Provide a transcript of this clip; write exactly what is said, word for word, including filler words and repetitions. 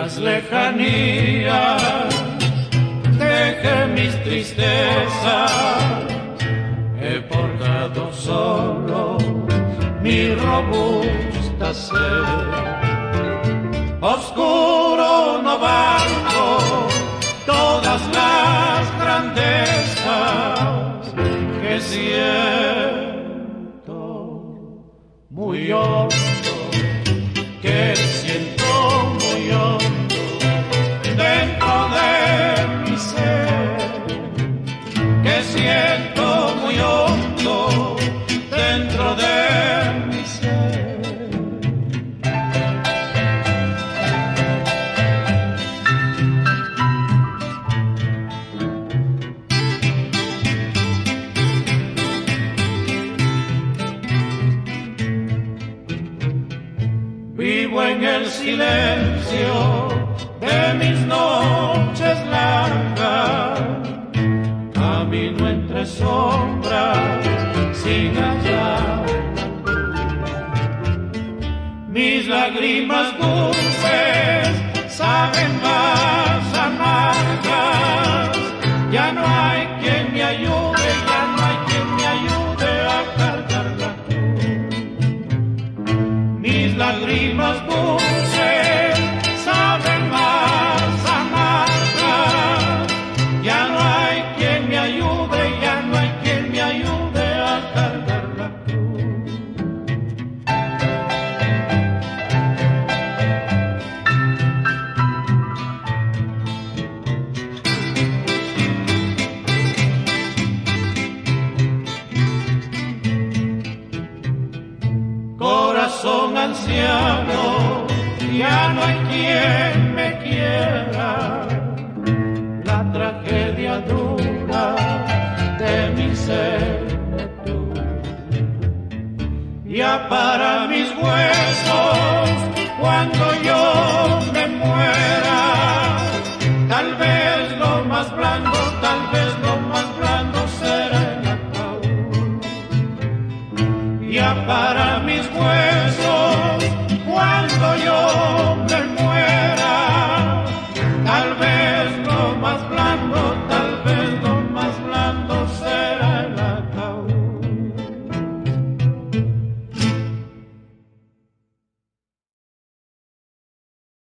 las lejanías dejé mis tristezas, he portado solo mi robusta sed. Oscuro no valgo todas las grandezas que siento muy hondo, que siento muy hondo dentro de mi ser, que siento muy hondo dentro de mi ser. Vivo en el silencio de mis noches largas, camino entre sombras sin hallar. Mis lágrimas dulces saben más amargas, ya no hay quien me ayude, ya no hay quien me ayude a cargar la cruz. Mis lágrimas dulces saben más amargas, ya no hay quien me ayude, ya no hay quien me ayude a cargar la cruz. Corazón anciano, ya no hay quien me quiera, la tragedia dura de mi ser tú. Ya para mis huesos, cuando yo